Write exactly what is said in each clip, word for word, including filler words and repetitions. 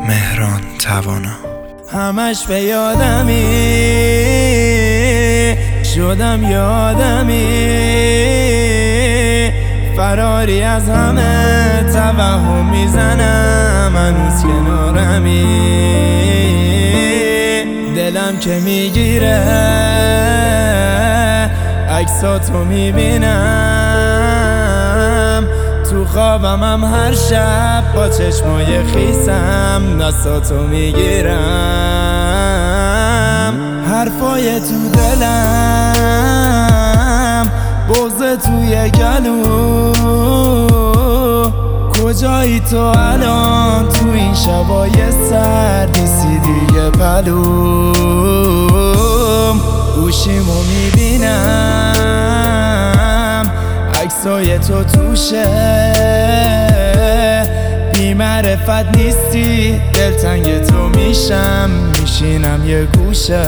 مهران توانا. همش به یادمی شدم یادمی، فراری از همه توهم میزنم هنوز کنارمی. دلم که میگیره عکساتو میبینم، تو خوابم هم هر شب با چشمای خیسم دستاتو میگیرم. حرفای تو دلم، بغض توی گلو، کجایی تو الان تو این شبای سرد؟ نیستی دیگه پلوم، گوشیمو میبینم عکسای تو توشه، بی معرفت نیستی دلتنگ تو میشم، میشینم یه گوشه.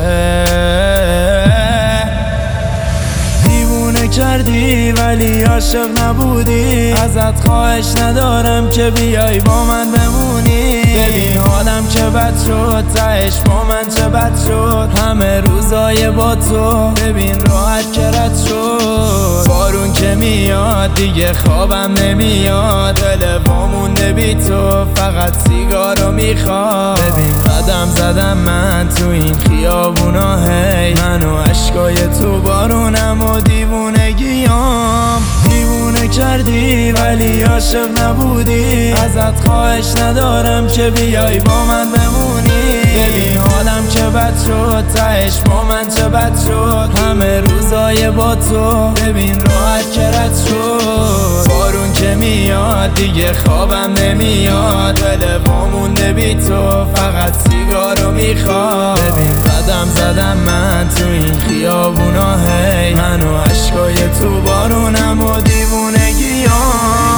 دیوونه کردی ولی عاشق نبودی، ازت خواهش ندارم که بیای با من بمونی. ببین حالم که بد شد، تهش با من چه بد شد، همه روزای با تو ببین راحت که رد شد. بارون که میاد دیگه خوابم نمیاد، دل وامونده بی تو فقط سیگارو میخواد. ببین قدم زدم من تو این خیابونا، هی من و عشقای تو بارونم و دیوونگیام. دیوونه کردی ولی عاشق نبودی، ازت خواهش ندارم که بیای با من بمونی. ببین حالم که بد شد، تهش با من چه بد شد، همه روزای با تو ببین راحت که رد شد. بارون که میاد دیگه خوابم نمیاد، دل وامونده بی تو فقط سیگارو میخواد. ببین قدم زدم من تو این خیابونا، هی من و عشقای تو بارونم و دیوونگیام.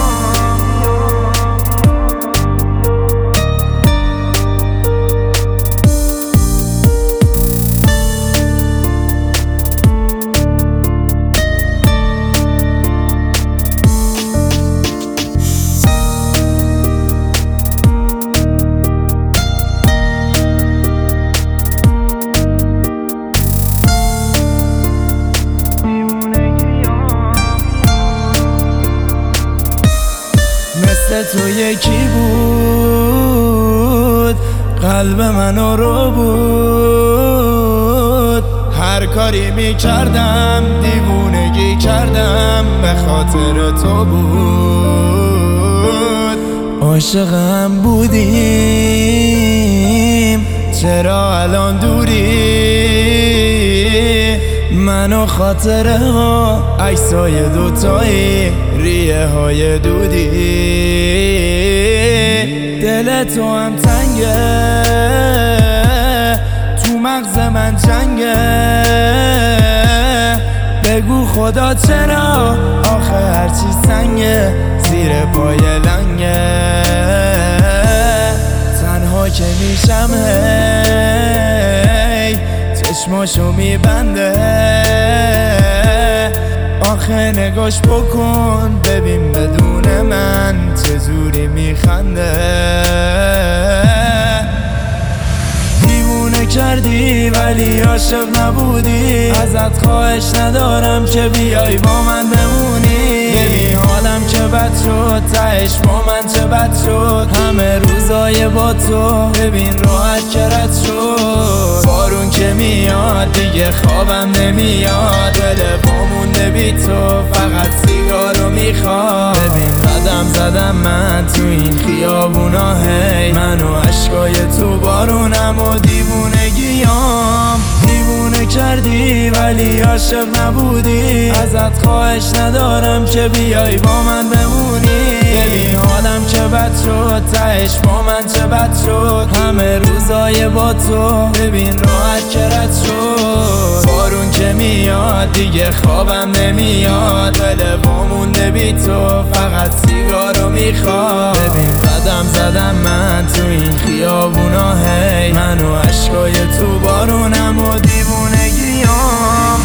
مثل تو یکی بود قلب منو رو بود، هر کاری میکردم دیوونگی کردم به خاطر تو بود. عاشقم بودیم چرا الان دوری، من و خاطره ها عکسای دوتایی ریه های دودی. دل تو هم تنگه تو مغز من جنگه، بگو خدا چرا آخه هرچی سنگه زیر پای لنگه. تنها که میشم هی چشماشو میبنده، آخه نگاش بکن ببین بدون من چجوری میخنده. دیوونه کردی ولی عاشق نبودی، ازت خواهش ندارم که بیای با من بمونی. ببین حالم که بد شد، تهش با من چه بد شد، همه روزای با تو ببین راحت که رد شد. بارون که میاد دیگه خوابم نمیاد، دل وامونده بی تو فقط سیگارو میخواد. ببین قدم زدم من تو این خیابونا، هی من و عشقای تو بارونم و دیوونگیام. دیوونه کردی ولی عاشق نبودی، ازت خواهش ندارم که بیای با من بمونی. ببین حالم که بد شد، تهش با من چه بد شد، همه روزای با تو ببین راحت که رد شد. بارون که میاد دیگه خوابم نمیاد، دل وامونده بی تو فقط سیگارو میخواد. ببین قدم زدم من تو این خیابونا، هی من و عشقای تو بارونم و دیوونگیام.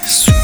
Sweet